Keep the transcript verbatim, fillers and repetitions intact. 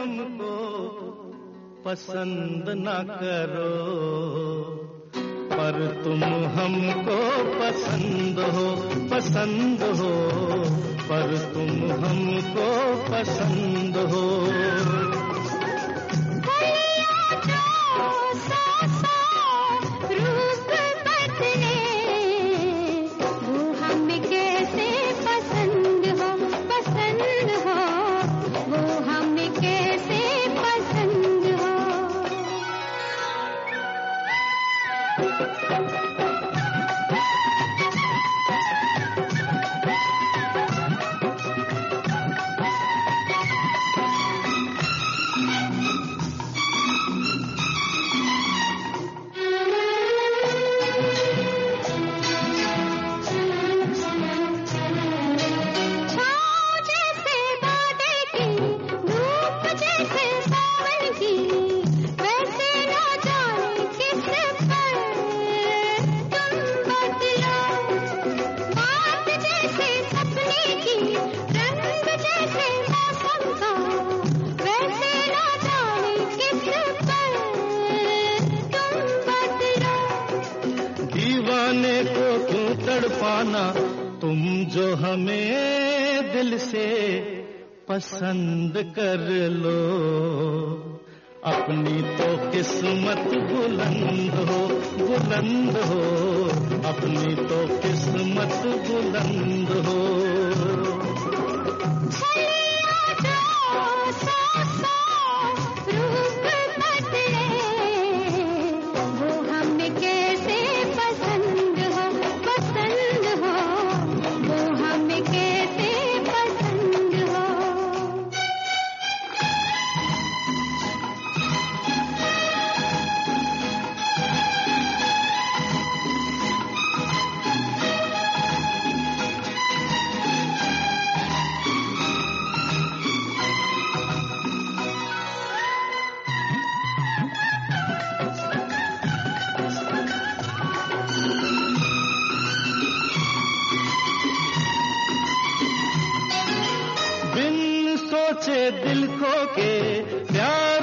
हमको पसंद न करो, पर तुम हमको पसंद हो, पसंद हो, पर तुम हमको पसंद हो। दीवाने को क्यों तड़पाना, तुम जो हमें दिल से पसंद कर लो। अपनी तो किस्मत बुलंद हो, बुलंद हो, अपनी तो किस्मत बुलंद हो। सोचे दिल खो के प्यार